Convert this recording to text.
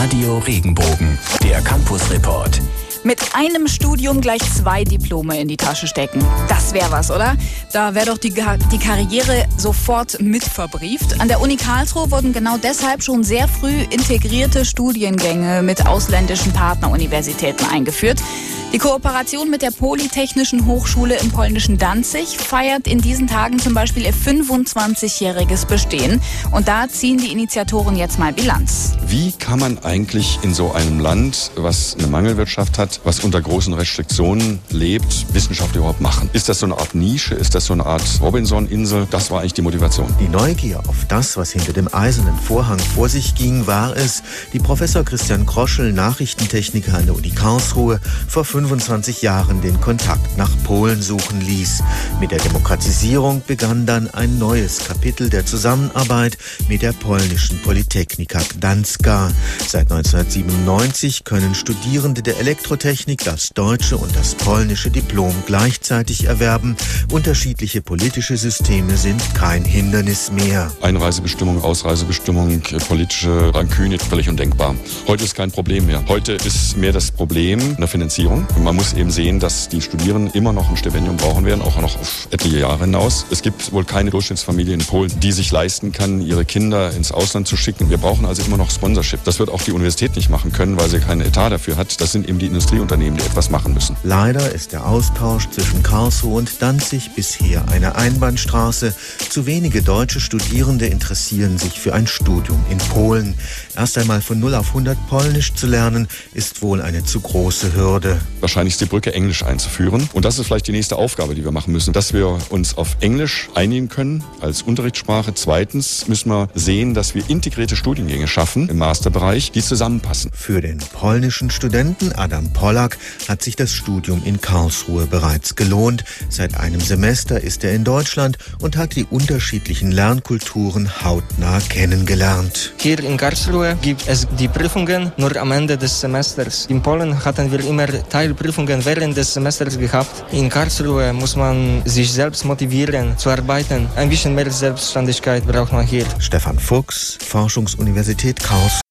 Radio Regenbogen, der Campus-Report. Mit einem Studium gleich 2 Diplome in die Tasche stecken. Das wäre was, oder? Da wäre doch die Karriere sofort mitverbrieft. An der Uni Karlsruhe wurden genau deshalb schon sehr früh integrierte Studiengänge mit ausländischen Partneruniversitäten eingeführt. Die Kooperation mit der Polytechnischen Hochschule im polnischen Danzig feiert in diesen Tagen zum Beispiel ihr 25-jähriges Bestehen. Und da ziehen die Initiatoren jetzt mal Bilanz. Wie kann man eigentlich in so einem Land, was eine Mangelwirtschaft hat, was unter großen Restriktionen lebt, Wissenschaft überhaupt machen? Ist das so eine Art Nische? Ist das so eine Art Robinson-Insel? Das war eigentlich die Motivation. Die Neugier auf das, was hinter dem eisernen Vorhang vor sich ging, war es, die Professor Christian Kroschel, Nachrichtentechniker an der Uni Karlsruhe, vor 25 Jahren den Kontakt nach Polen suchen ließ. Mit der Demokratisierung begann dann ein neues Kapitel der Zusammenarbeit mit der polnischen Polytechnika Gdańska. Seit 1997 können Studierende der Elektrotechnik das deutsche und das polnische Diplom gleichzeitig erwerben. Unterschiedliche politische Systeme sind kein Hindernis mehr. Einreisebestimmung, Ausreisebestimmung, politische Ranküne, völlig undenkbar. Heute ist kein Problem mehr. Heute ist mehr das Problem eine Finanzierung. Man muss eben sehen, dass die Studierenden immer noch ein Stipendium brauchen werden, auch noch auf etliche Jahre hinaus. Es gibt wohl keine Durchschnittsfamilie in Polen, die sich leisten kann, ihre Kinder ins Ausland zu schicken. Wir brauchen also immer noch Sponsorship. Das wird auch die Universität nicht machen können, weil sie keinen Etat dafür hat. Das sind eben die Industrieunternehmen, die etwas machen müssen. Leider ist der Austausch zwischen Karlsruhe und Danzig bisher eine Einbahnstraße. Zu wenige deutsche Studierende interessieren sich für ein Studium in Polen. Erst einmal von 0 auf 100 Polnisch zu lernen, ist wohl eine zu große Hürde. Wahrscheinlich ist die Brücke Englisch einzuführen. Und das ist vielleicht die nächste Aufgabe, die wir machen müssen, dass wir uns auf Englisch einigen können als Unterrichtssprache. Zweitens müssen wir sehen, dass wir integrierte Studiengänge schaffen im Masterbereich, die zusammenpassen. Für den polnischen Studenten Adam Polak hat sich das Studium in Karlsruhe bereits gelohnt. Seit einem Semester ist er in Deutschland und hat die unterschiedlichen Lernkulturen hautnah kennengelernt. Hier in Karlsruhe gibt es die Prüfungen nur am Ende des Semesters. In Polen hatten wir immer Teilprüfungen während des Semesters gehabt. In Karlsruhe muss man sich selbst motivieren zu arbeiten. Ein bisschen mehr Selbstständigkeit braucht man hier. Stefan Fuchs, Forschungsuniversität Karlsruhe.